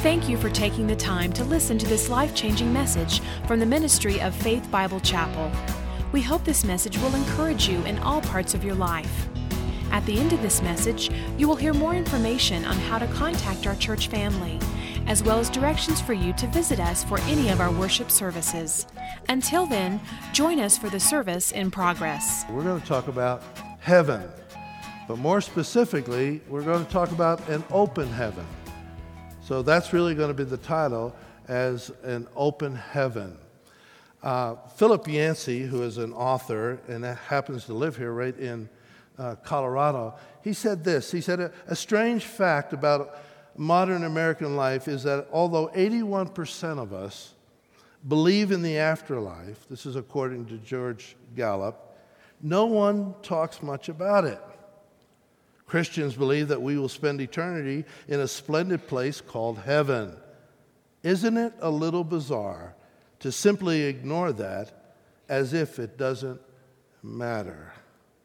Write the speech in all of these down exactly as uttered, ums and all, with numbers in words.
Thank you for taking the time to listen to this life-changing message from the ministry of Faith Bible Chapel. We hope this message will encourage you in all parts of your life. At the end of this message, you will hear more information on how to contact our church family, as well as directions for you to visit us for any of our worship services. Until then, join us for the service in progress. We're going to talk about heaven, but more specifically, we're going to talk about an open heaven. So that's really going to be the title, as an open heaven. Uh, Philip Yancey, who is an author and happens to live here right in uh, Colorado, he said this. He said, a, a strange fact about modern American life is that although eighty-one percent of us believe in the afterlife, this is according to George Gallup, no one talks much about it. Christians believe that we will spend eternity in a splendid place called heaven. Isn't it a little bizarre to simply ignore that as if it doesn't matter?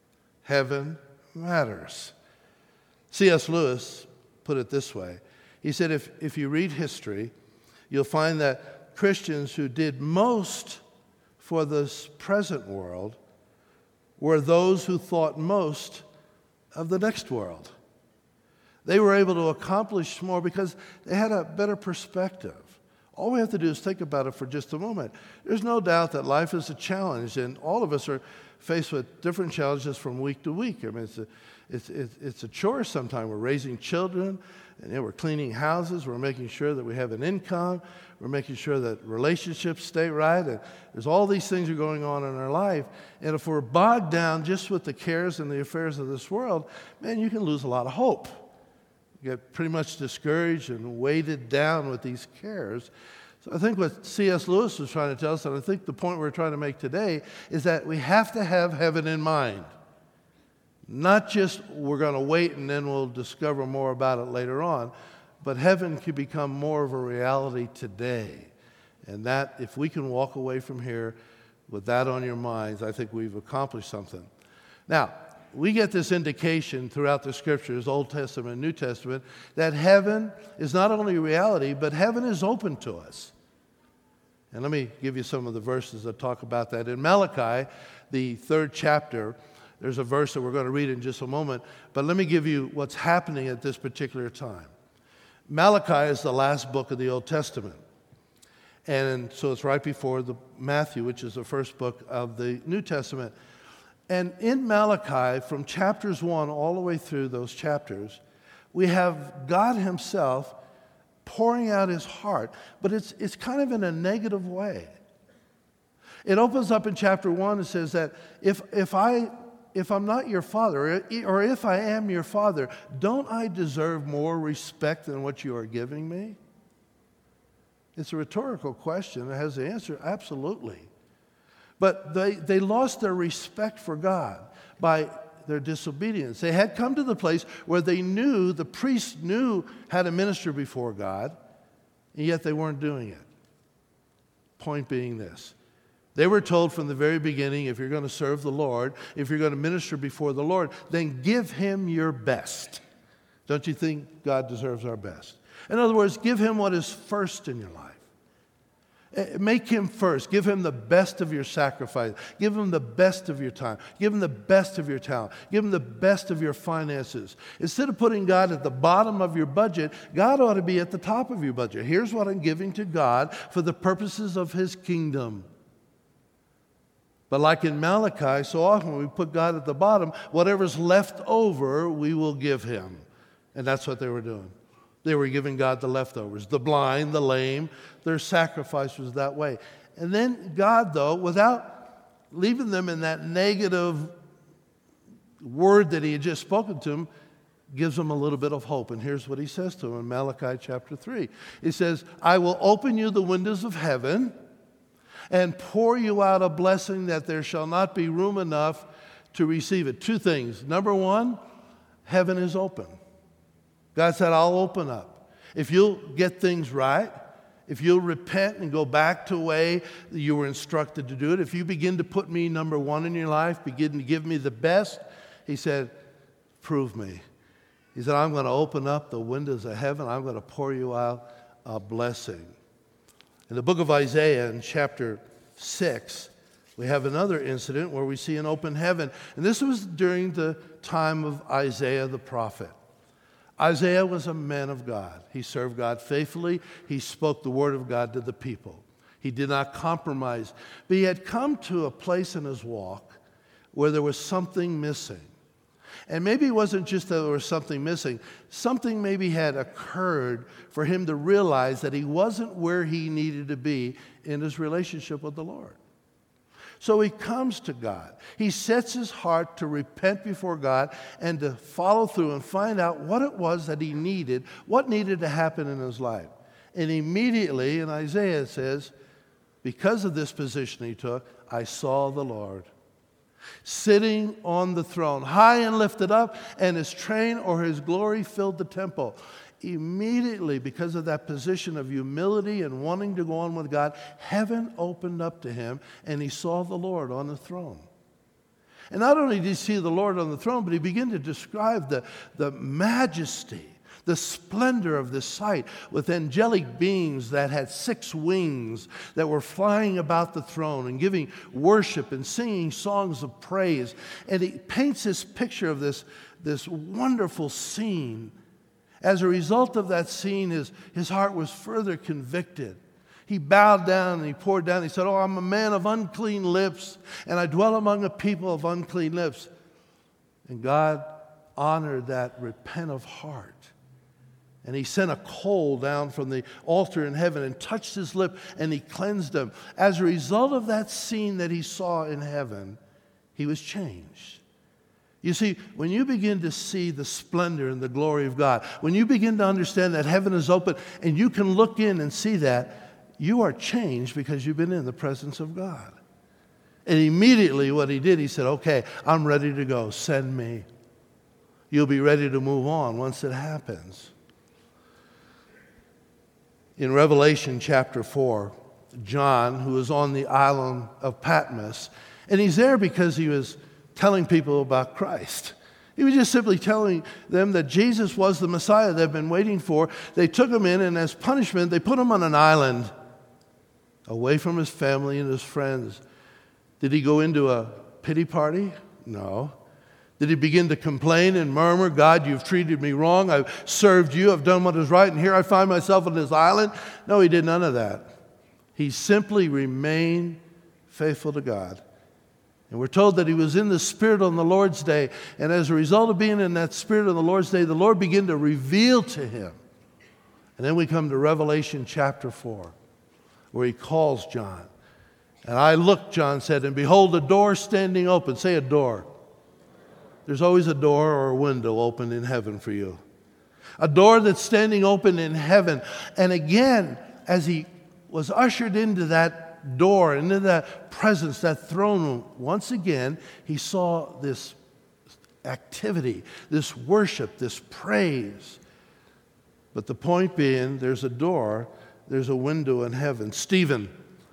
Heaven matters. C S Lewis put it this way. He said, if, if you read history, you'll find that Christians who did most for this present world were those who thought most of the next world. They were able to accomplish more because they had a better perspective. All we have to do is think about it for just a moment. There's no doubt that life is a challenge, and all of us are faced with different challenges from week to week. I mean, it's a, it's, it's, it's a chore sometimes. We're raising children, and you know, we're cleaning houses. We're making sure that we have an income. We're making sure that relationships stay right. And there's all these things are going on in our life. And if we're bogged down just with the cares and the affairs of this world, man, you can lose a lot of hope. You get pretty much discouraged and weighted down with these cares. So I think what C S Lewis was trying to tell us, and I think the point we're trying to make today, is that we have to have heaven in mind. Not just we're going to wait and then we'll discover more about it later on, but heaven can become more of a reality today. And that, if we can walk away from here with that on your minds, I think we've accomplished something. Now, we get this indication throughout the Scriptures, Old Testament and New Testament, that heaven is not only a reality, but heaven is open to us. And let me give you some of the verses that talk about that. In Malachi, the third chapter, there's a verse that we're going to read in just a moment, but let me give you what's happening at this particular time. Malachi is the last book of the Old Testament. And so it's right before the Matthew, which is the first book of the New Testament. And in Malachi, from chapters one all the way through those chapters, we have God himself pouring out his heart, but it's, it's kind of in a negative way. It opens up in chapter one and says that if, if, I, if I'm not your father, or if I am your father, don't I deserve more respect than what you are giving me? It's a rhetorical question. It has the answer, absolutely. But they, they lost their respect for God by their disobedience. They had come to the place where they knew, the priests knew how to minister before God, and yet they weren't doing it. Point being this. They were told from the very beginning, if you're going to serve the Lord, if you're going to minister before the Lord, then give him your best. Don't you think God deserves our best? In other words, give him what is first in your life. Make him first. Give him the best of your sacrifice. Give him the best of your time. Give him the best of your talent. Give him the best of your finances. Instead of putting God at the bottom of your budget, God ought to be at the top of your budget. Here's what I'm giving to God for the purposes of his kingdom. But like in Malachi, so often when we put God at the bottom, whatever's left over, we will give him. And that's what they were doing. They were giving God the leftovers, the blind, the lame. Their sacrifice was that way. And then God, though, without leaving them in that negative word that he had just spoken to them, gives them a little bit of hope. And here's what he says to them in Malachi chapter three. He says, I will open you the windows of heaven and pour you out a blessing that there shall not be room enough to receive it. Two things. Number one, heaven is open. God said, I'll open up. If you'll get things right, if you'll repent and go back to the way you were instructed to do it, if you begin to put me number one in your life, begin to give me the best, he said, prove me. He said, I'm going to open up the windows of heaven. I'm going to pour you out a blessing. In the book of Isaiah, in chapter six, we have another incident where we see an open heaven. And this was during the time of Isaiah the prophet. Isaiah was a man of God. He served God faithfully. He spoke the word of God to the people. He did not compromise. But he had come to a place in his walk where there was something missing. And maybe it wasn't just that there was something missing. Something maybe had occurred for him to realize that he wasn't where he needed to be in his relationship with the Lord. So he comes to God. He sets his heart to repent before God and to follow through and find out what it was that he needed, what needed to happen in his life. And immediately, in Isaiah it says, because of this position he took, I saw the Lord sitting on the throne, high and lifted up, and his train or his glory filled the temple. Immediately, because of that position of humility and wanting to go on with God, heaven opened up to him, and he saw the Lord on the throne. And not only did he see the Lord on the throne, but he began to describe the, the majesty, the splendor of this sight with angelic beings that had six wings that were flying about the throne and giving worship and singing songs of praise. And he paints this picture of this, this wonderful scene. As a result of that scene, his, his heart was further convicted. He bowed down and he poured down. He said, oh, I'm a man of unclean lips, and I dwell among a people of unclean lips. And God honored that repentant heart. And he sent a coal down from the altar in heaven and touched his lip, and he cleansed him. As a result of that scene that he saw in heaven, he was changed. You see, when you begin to see the splendor and the glory of God, when you begin to understand that heaven is open and you can look in and see that, you are changed because you've been in the presence of God. And immediately what he did, he said, okay, I'm ready to go. Send me. You'll be ready to move on once it happens. In Revelation chapter four, John, who was on the island of Patmos, and he's there because he was telling people about Christ. He was just simply telling them that Jesus was the Messiah they've been waiting for. They took him in, and as punishment, they put him on an island away from his family and his friends. Did he go into a pity party? No. Did he begin to complain and murmur, God, you've treated me wrong, I've served you, I've done what is right, and here I find myself on this island? No, he did none of that. He simply remained faithful to God. And we're told that he was in the Spirit on the Lord's day, and as a result of being in that Spirit on the Lord's day, the Lord began to reveal to him. And then we come to Revelation chapter four, where he calls John. And I looked, John said, and behold, a door standing open. Say a door. There's always a door or a window open in heaven for you. A door that's standing open in heaven. And again, as he was ushered into that door, into that presence, that throne room, once again, he saw this activity, this worship, this praise. But the point being, there's a door, there's a window in heaven. Stephen,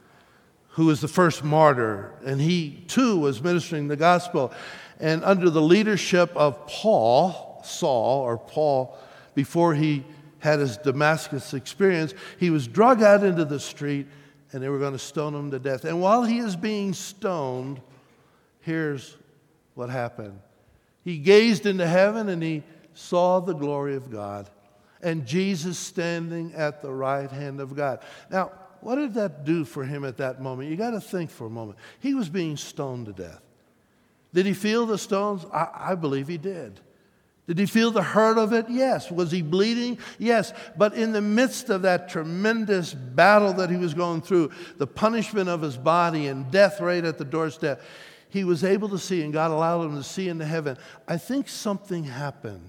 who was the first martyr, and he too was ministering the gospel. And under the leadership of Paul, Saul, or Paul, before he had his Damascus experience, he was dragged out into the street, and they were going to stone him to death. And while he is being stoned, here's what happened. He gazed into heaven, and he saw the glory of God, and Jesus standing at the right hand of God. Now, what did that do for him at that moment? You got to think for a moment. He was being stoned to death. Did he feel the stones? I, I believe he did. Did he feel the hurt of it? Yes. Was he bleeding? Yes. But in the midst of that tremendous battle that he was going through, the punishment of his body and death right at the doorstep, he was able to see, and God allowed him to see into heaven. I think something happened.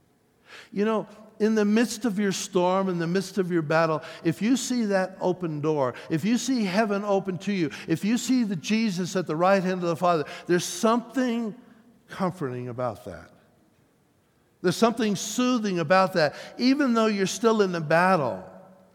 You know, in the midst of your storm, in the midst of your battle, if you see that open door, if you see heaven open to you, if you see the Jesus at the right hand of the Father, there's something comforting about that. There's something soothing about that, even though you're still in the battle.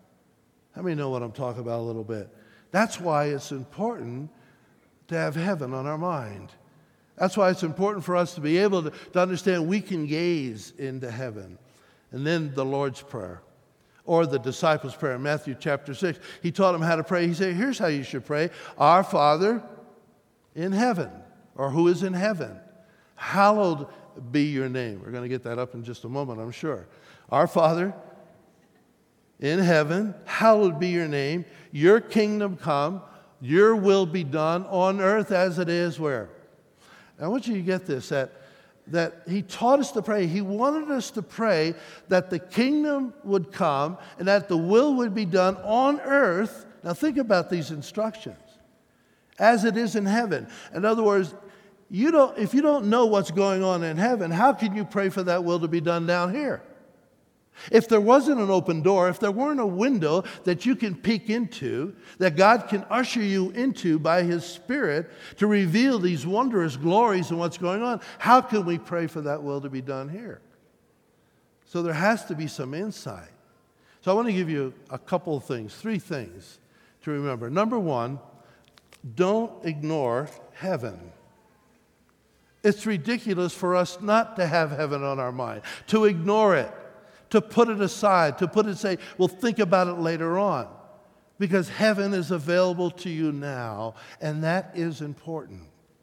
How many know what I'm talking about a little bit? That's why it's important to have heaven on our mind. That's why it's important for us to be able to, to understand we can gaze into heaven. And then the Lord's Prayer. or the disciples' prayer in Matthew chapter six. He taught them how to pray. He said, here's how you should pray. Our Father in heaven, or who is in heaven, hallowed be your name. We're going to get that up in just a moment, I'm sure. Our Father in heaven, hallowed be your name. Your kingdom come. Your will be done on earth as it is where? I want you to get this, that, that he taught us to pray. He wanted us to pray that the kingdom would come and that the will would be done on earth. Now think about these instructions. As it is in heaven. In other words, you don't, if you don't know what's going on in heaven, how can you pray for that will to be done down here? If there wasn't an open door, if there weren't a window that you can peek into, that God can usher you into by His Spirit to reveal these wondrous glories and what's going on, how can we pray for that will to be done here? So there has to be some insight. So I want to give you a couple of things, three things to remember. Number one, don't ignore heaven. It's ridiculous for us not to have heaven on our mind, to ignore it, to put it aside, to put it, say, we'll think about it later on. Because heaven is available to you now, and that is important.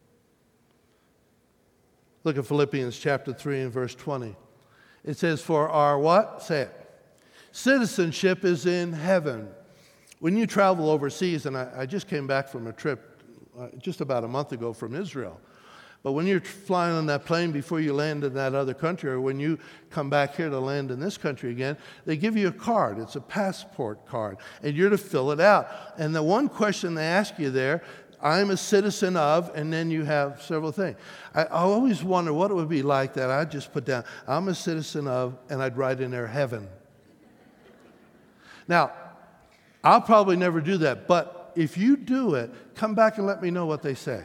Look at Philippians chapter three and verse twenty. It says, for our what? Say it. Citizenship is in heaven. When you travel overseas, and I, I just came back from a trip uh, just about a month ago from Israel. But when you're flying on that plane before you land in that other country, or when you come back here to land in this country again, they give you a card. It's a passport card, and you're to fill it out. And the one question they ask you there, I'm a citizen of, and then you have several things. I, I always wonder what it would be like that. I'd just put down, I'm a citizen of, and I'd write in there, heaven. Now, I'll probably never do that, but if you do it, come back and let me know what they say.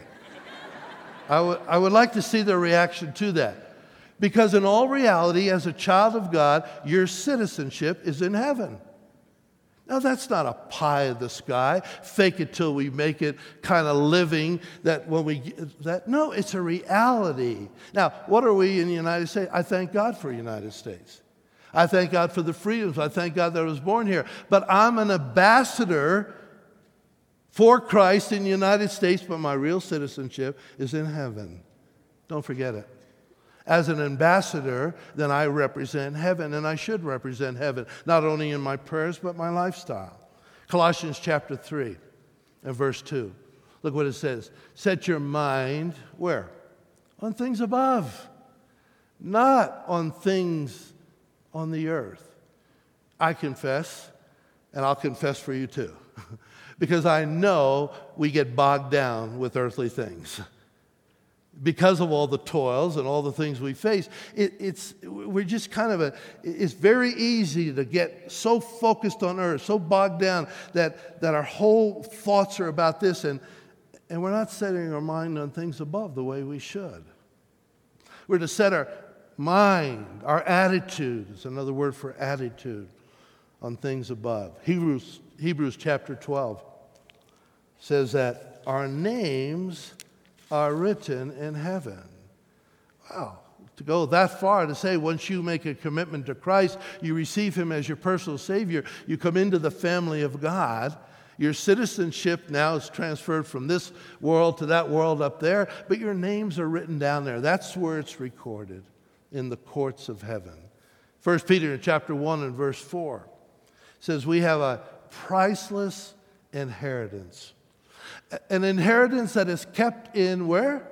I would, I would like to see their reaction to that. Because in all reality, as a child of God, your citizenship is in heaven. Now, that's not a pie in the sky, fake it till we make it kind of living, that when we, that, no, it's a reality. Now, what are we in the United States? I thank God for the United States. I thank God for the freedoms. I thank God that I was born here. But I'm an ambassador for Christ in the United States, but my real citizenship is in heaven. Don't forget it. As an ambassador, then I represent heaven, and I should represent heaven, not only in my prayers, but my lifestyle. Colossians chapter three and verse two. Look what it says. Set your mind, where? On things above, not on things on the earth. I confess, and I'll confess for you too. Because I know we get bogged down with earthly things. Because of all the toils and all the things we face, it, it's we're just kind of a, it's very easy to get so focused on earth, so bogged down that, that our whole thoughts are about this, and, and we're not setting our mind on things above the way we should. We're to set our mind, our attitude, is another word for attitude, on things above. Hebrews, Hebrews chapter twelve says that our names are written in heaven. Wow. To go that far to say once you make a commitment to Christ, you receive Him as your personal Savior, you come into the family of God. Your citizenship now is transferred from this world to that world up there, but your names are written down there. That's where it's recorded, in the courts of heaven. First Peter chapter one and verse four says we have a priceless inheritance. An inheritance that is kept in where?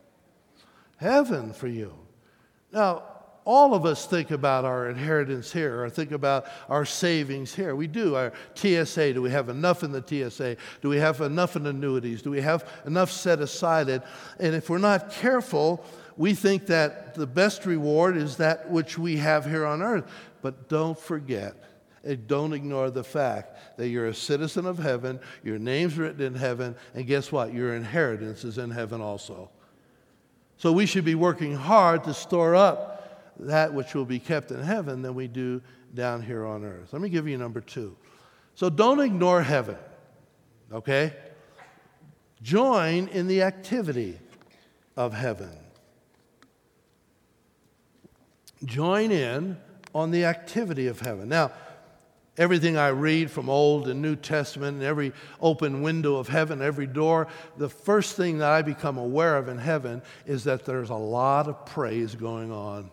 Heaven for you. Now, all of us think about our inheritance here, or think about our savings here. We do. Our T S A, do we have enough in the T S A? Do we have enough in annuities? Do we have enough set aside? And if we're not careful, we think that the best reward is that which we have here on earth. But don't forget, and don't ignore the fact that you're a citizen of heaven, your name's written in heaven, and guess what? Your inheritance is in heaven also. So we should be working hard to store up that which will be kept in heaven than we do down here on earth. Let me give you number two. So don't ignore heaven, okay? Join in the activity of heaven. Join in on the activity of heaven. Now, Everything I read from Old and New Testament, and every open window of heaven, every door, the first thing that I become aware of in heaven is that there's a lot of praise going on.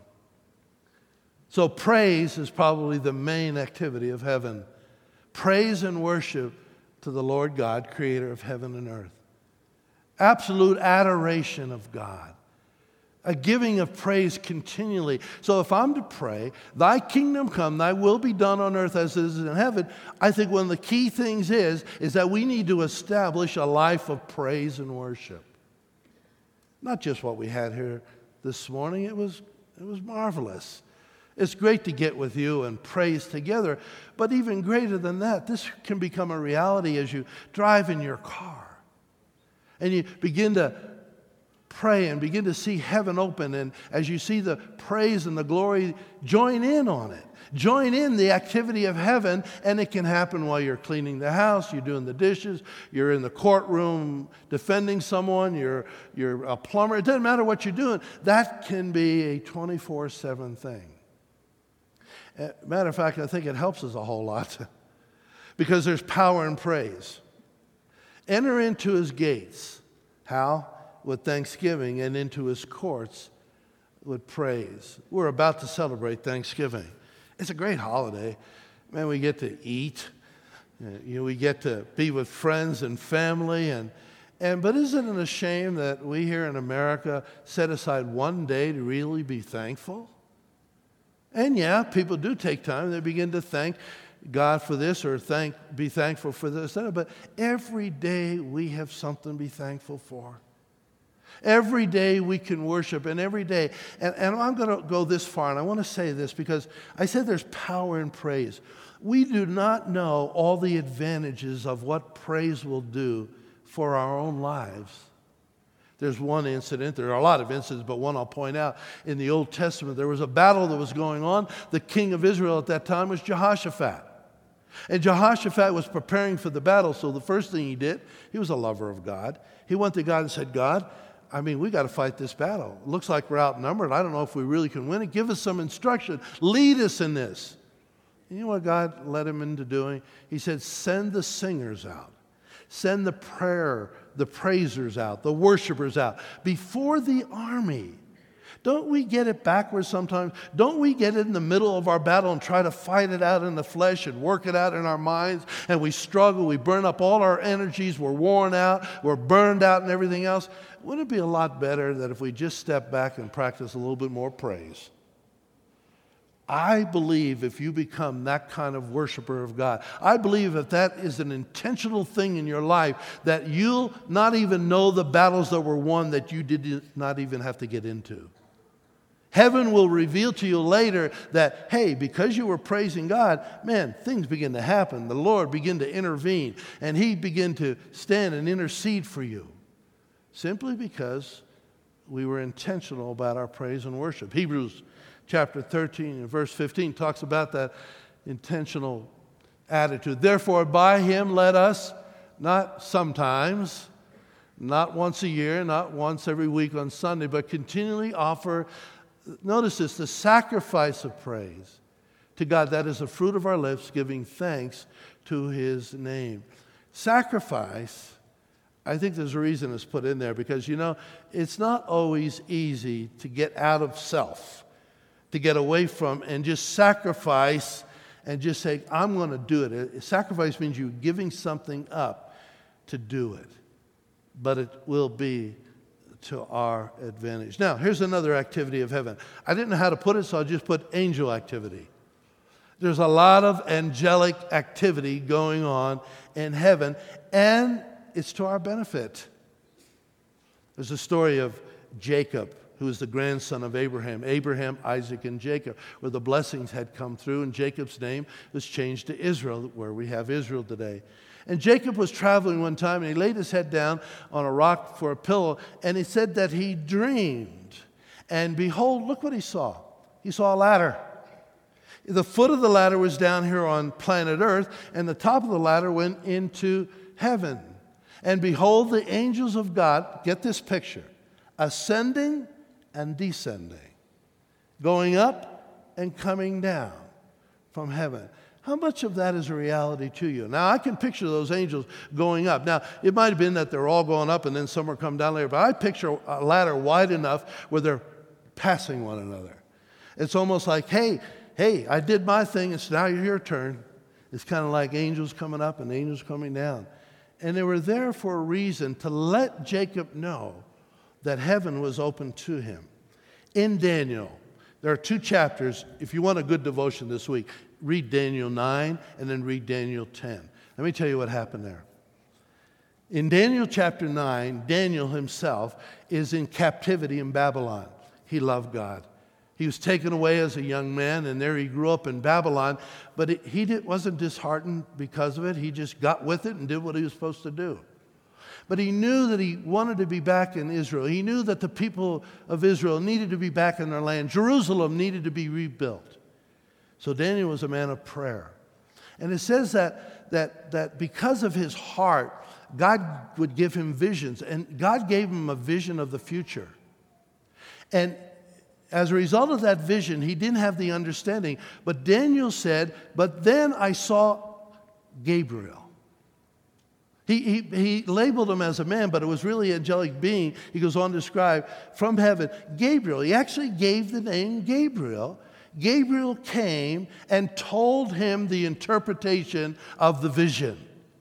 So praise is probably the main activity of heaven. Praise and worship to the Lord God, creator of heaven and earth. Absolute adoration of God. A giving of praise continually. So if I'm to pray, thy kingdom come, thy will be done on earth as it is in heaven, I think one of the key things is, is that we need to establish a life of praise and worship. Not just what we had here this morning. It was, it was marvelous. It's great to get with you and praise together. But even greater than that, this can become a reality as you drive in your car. And you begin to pray and begin to see heaven open, and as you see the praise and the glory, join in on it. Join in the activity of heaven, and it can happen while you're cleaning the house, you're doing the dishes, you're in the courtroom defending someone, you're, you're a plumber. It doesn't matter what you're doing. That can be a twenty-four seven thing. Matter of fact, I think it helps us a whole lot because there's power in praise. Enter into his gates. How? With thanksgiving, and into his courts with praise. We're about to celebrate Thanksgiving. It's a great holiday. Man, we get to eat. You know, we get to be with friends and family. And, and but isn't it a shame that we here in America set aside one day to really be thankful? And yeah, people do take time. They begin to thank God for this or thank, be thankful for this. But every day we have something to be thankful for. Every day we can worship, and every day, and, and I'm going to go this far, and I want to say this because I said there's power in praise. We do not know all the advantages of what praise will do for our own lives. There's one incident, there are a lot of incidents, but one I'll point out. In the Old Testament, there was a battle that was going on. The king of Israel at that time was Jehoshaphat. And Jehoshaphat was preparing for the battle, so the first thing he did, he was a lover of God. He went to God and said, God, I mean, we got to fight this battle. It looks like we're outnumbered. I don't know if we really can win it. Give us some instruction. Lead us in this. And you know what God led him into doing? He said, send the singers out. Send the prayer, the praisers out, the worshipers out before the army. Don't we get it backwards sometimes? Don't we get in the middle of our battle and try to fight it out in the flesh and work it out in our minds? And we struggle. We burn up all our energies. We're worn out. We're burned out and everything else. Wouldn't it be a lot better that if we just step back and practice a little bit more praise? I believe if you become that kind of worshiper of God, I believe if that is an intentional thing in your life, that you'll not even know the battles that were won that you did not even have to get into. Heaven will reveal to you later that, hey, because you were praising God, man, things begin to happen. The Lord began to intervene, and he began to stand and intercede for you. Simply because we were intentional about our praise and worship. Hebrews chapter thirteen and verse fifteen talks about that intentional attitude. Therefore, by him let us, not sometimes, not once a year, not once every week on Sunday, but continually offer, notice this, the sacrifice of praise to God. That is the fruit of our lips, giving thanks to his name. Sacrifice, I think there's a reason it's put in there because, you know, it's not always easy to get out of self, to get away from and just sacrifice and just say, I'm going to do it. Sacrifice means you giving something up to do it, but it will be to our advantage. Now, here's another activity of heaven. I didn't know how to put it, so I'll just put angel activity. There's a lot of angelic activity going on in heaven, and it's to our benefit. There's a story of Jacob, who is the grandson of Abraham. Abraham, Isaac, and Jacob, where the blessings had come through, and Jacob's name was changed to Israel, where we have Israel today. And Jacob was traveling one time, and he laid his head down on a rock for a pillow, and he said that he dreamed. And behold, look what he saw. He saw a ladder. The foot of the ladder was down here on planet Earth, and the top of the ladder went into heaven. And behold, the angels of God, get this picture, ascending and descending, going up and coming down, from heaven. How much of that is a reality to you? Now, I can picture those angels going up. Now, it might have been that they're all going up and then some are coming down later, but I picture a ladder wide enough where they're passing one another. It's almost like, hey, hey, I did my thing, it's now your turn. It's kind of like angels coming up and angels coming down. And they were there for a reason, to let Jacob know that heaven was open to him. In Daniel, there are two chapters. If you want a good devotion this week, read Daniel nine and then read Daniel ten. Let me tell you what happened there. In Daniel chapter nine, Daniel himself is in captivity in Babylon. He loved God. He was taken away as a young man, and there he grew up in Babylon. But it, he did, wasn't disheartened because of it. He just got with it and did what he was supposed to do. But he knew that he wanted to be back in Israel. He knew that the people of Israel needed to be back in their land. Jerusalem needed to be rebuilt. So Daniel was a man of prayer. And it says that, that, that because of his heart, God would give him visions. And God gave him a vision of the future. And as a result of that vision, he didn't have the understanding. But Daniel said, but then I saw Gabriel. He, he, he labeled him as a man, but it was really an angelic being. He goes on to describe from heaven, Gabriel. He actually gave the name Gabriel. Gabriel came and told him the interpretation of the vision.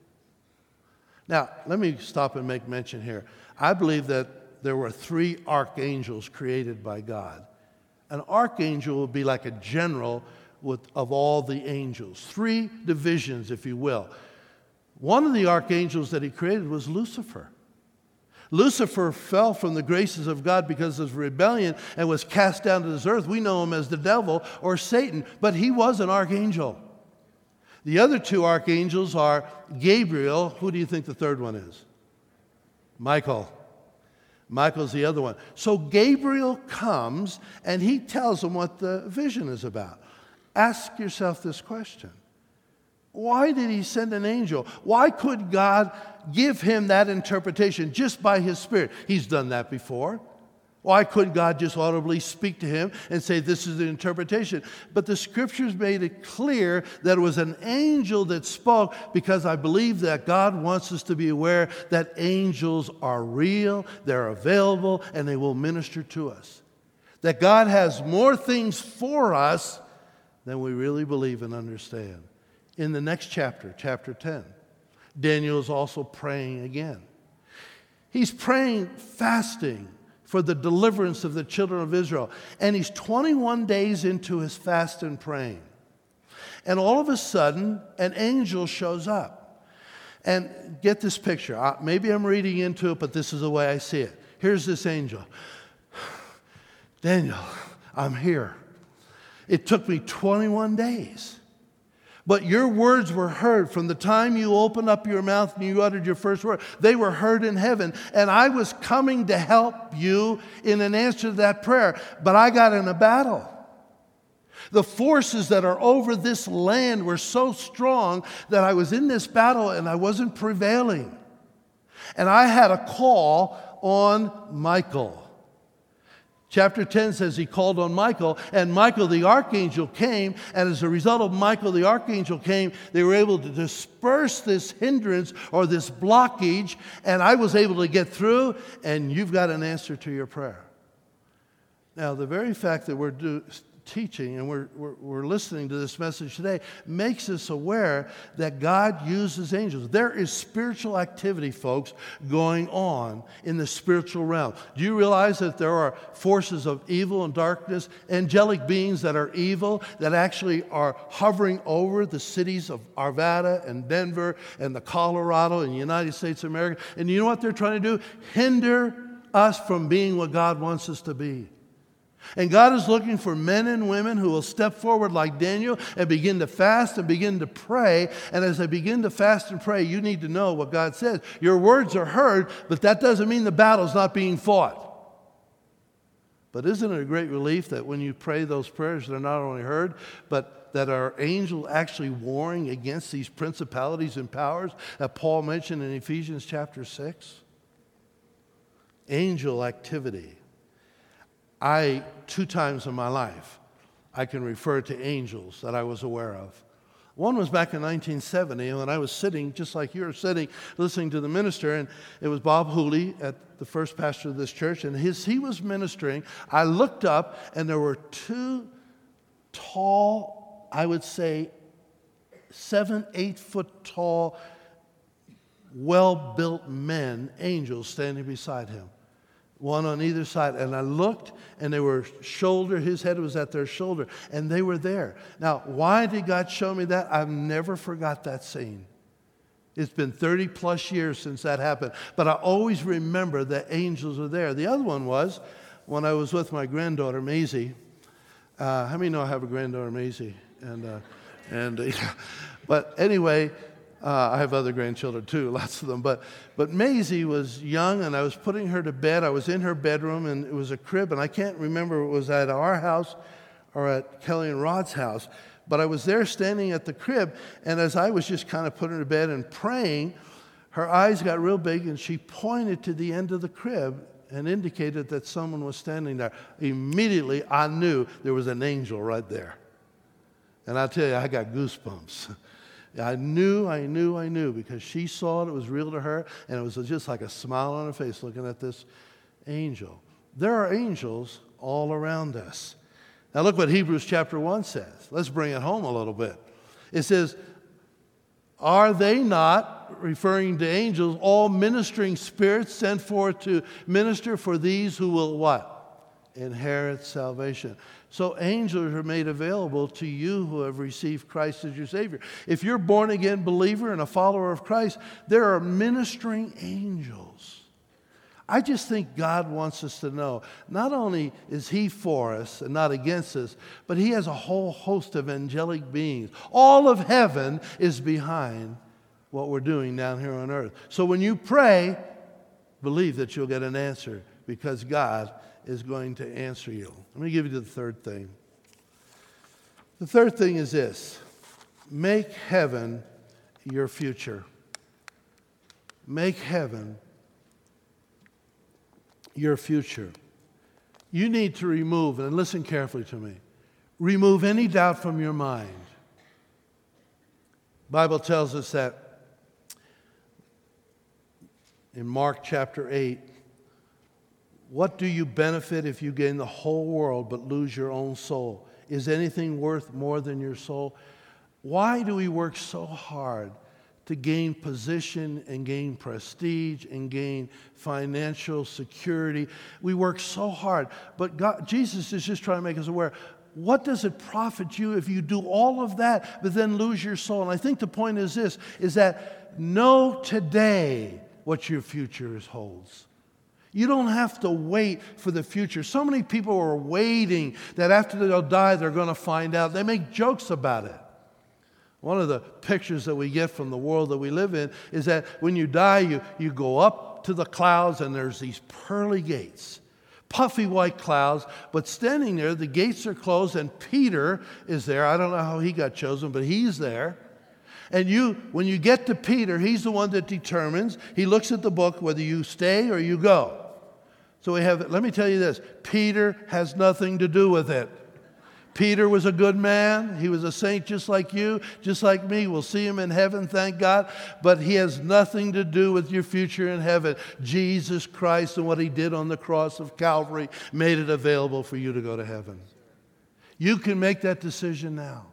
Now, let me stop and make mention here. I believe that there were three archangels created by God. An archangel would be like a general with, of all the angels. Three divisions, if you will. One of the archangels that he created was Lucifer. Lucifer fell from the graces of God because of rebellion and was cast down to this earth. We know him as the devil or Satan, but he was an archangel. The other two archangels are Gabriel. Who do you think the third one is? Michael. Michael's the other one. So Gabriel comes and he tells them what the vision is about. Ask yourself this question. Why did he send an angel? Why could God give him that interpretation just by his Spirit? He's done that before. Why couldn't God just audibly speak to him and say, this is the interpretation? But the Scriptures made it clear that it was an angel that spoke, because I believe that God wants us to be aware that angels are real, they're available, and they will minister to us. That God has more things for us than we really believe and understand. In the next chapter, chapter ten, Daniel is also praying again. He's praying, fasting for the deliverance of the children of Israel. And he's twenty-one days into his fast and praying. And all of a sudden, an angel shows up. And get this picture. Uh, maybe I'm reading into it, but this is the way I see it. Here's this angel. Daniel, I'm here. It took me twenty-one days. But your words were heard from the time you opened up your mouth and you uttered your first word. They were heard in heaven. And I was coming to help you in an answer to that prayer. But I got in a battle. The forces that are over this land were so strong that I was in this battle and I wasn't prevailing. And I had a call on Michael. Chapter ten says he called on Michael, and Michael the archangel came, and as a result of Michael the archangel came, they were able to disperse this hindrance or this blockage, and I was able to get through, and you've got an answer to your prayer. Now, the very fact that we're do, teaching and we're, we're, we're listening to this message today makes us aware that God uses angels. There is spiritual activity, folks, going on in the spiritual realm. Do you realize that there are forces of evil and darkness, angelic beings that are evil, that actually are hovering over the cities of Arvada and Denver and the Colorado and the United States of America? And you know what they're trying to do? Hinder us from being what God wants us to be. And God is looking for men and women who will step forward like Daniel and begin to fast and begin to pray. And as they begin to fast and pray, you need to know what God says. Your words are heard, but that doesn't mean the battle's not being fought. But isn't it a great relief that when you pray those prayers, they're not only heard, but that our angel actually warring against these principalities and powers that Paul mentioned in Ephesians chapter six? Angel activity. I, two times in my life, I can refer to angels that I was aware of. One was back in nineteen seventy when I was sitting, just like you're sitting, listening to the minister, and it was Bob Hooley, at the first pastor of this church, and his, he was ministering. I looked up, and there were two tall, I would say, seven, eight foot tall, well-built men, angels, standing beside him. One on either side. And I looked, and they were shoulder, his head was at their shoulder, and they were there. Now, why did God show me that? I've never forgot that scene. It's been thirty plus years since that happened, but I always remember that angels are there. The other one was when I was with my granddaughter, Maisie. Uh, how many know I have a granddaughter, Maisie? And, uh, and uh, but anyway, Uh, I have other grandchildren too, lots of them. But but Maisie was young, and I was putting her to bed. I was in her bedroom, and it was a crib, and I can't remember if it was at our house or at Kelly and Rod's house. But I was there standing at the crib, and as I was just kind of putting her to bed and praying, her eyes got real big, and she pointed to the end of the crib and indicated that someone was standing there. Immediately, I knew there was an angel right there. And I'll tell you, I got goosebumps. I knew, I knew, I knew, because she saw it, it was real to her, and it was just like a smile on her face looking at this angel. There are angels all around us. Now look what Hebrews chapter one says. Let's bring it home a little bit. It says, are they not, referring to angels, all ministering spirits sent forth to minister for these who will what? Inherit salvation. So angels are made available to you who have received Christ as your Savior. If you're a born-again believer and a follower of Christ, there are ministering angels. I just think God wants us to know, not only is He for us and not against us, but He has a whole host of angelic beings. All of heaven is behind what we're doing down here on earth. So when you pray, believe that you'll get an answer, because God is going to answer you. Let me give you the third thing. The third thing is this: make heaven your future. Make heaven your future. You need to remove, and listen carefully to me, remove any doubt from your mind. The Bible tells us that in Mark chapter eight, what do you benefit if you gain the whole world but lose your own soul? Is anything worth more than your soul? Why do we work so hard to gain position and gain prestige and gain financial security? We work so hard, but God, Jesus is just trying to make us aware. What does it profit you if you do all of that but then lose your soul? And I think the point is this, is that know today what your future holds. You don't have to wait for the future. So many people are waiting that after they'll die, they're going to find out. They make jokes about it. One of the pictures that we get from the world that we live in is that when you die, you, you go up to the clouds, and there's these pearly gates, puffy white clouds, but standing there, the gates are closed, and Peter is there. I don't know how he got chosen, but he's there. And you, when you get to Peter, he's the one that determines. He looks at the book whether you stay or you go. So we have, let me tell you this, Peter has nothing to do with it. Peter was a good man. He was a saint just like you, just like me. We'll see him in heaven, thank God. But he has nothing to do with your future in heaven. Jesus Christ and what He did on the cross of Calvary made it available for you to go to heaven. You can make that decision now.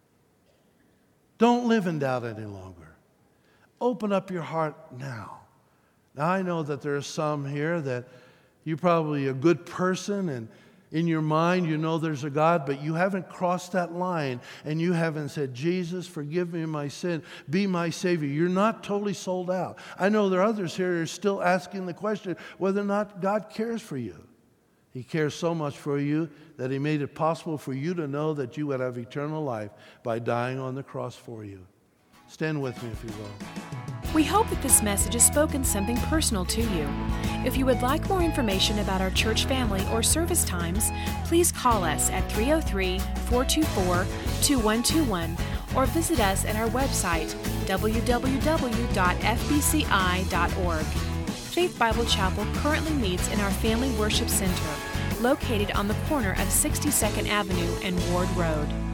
Don't live in doubt any longer. Open up your heart now. Now, I know that there are some here that you're probably a good person, and in your mind you know there's a God, but you haven't crossed that line, and you haven't said, Jesus, forgive me my sin, be my Savior. You're not totally sold out. I know there are others here who are still asking the question whether or not God cares for you. He cares so much for you that He made it possible for you to know that you would have eternal life by dying on the cross for you. Stand with me if you will. We hope that this message has spoken something personal to you. If you would like more information about our church family or service times, please call us at three oh three, four two four, two one two one or visit us at our website, w w w dot f b c i dot org. Faith Bible Chapel currently meets in our Family Worship Center, located on the corner of sixty-second Avenue and Ward Road.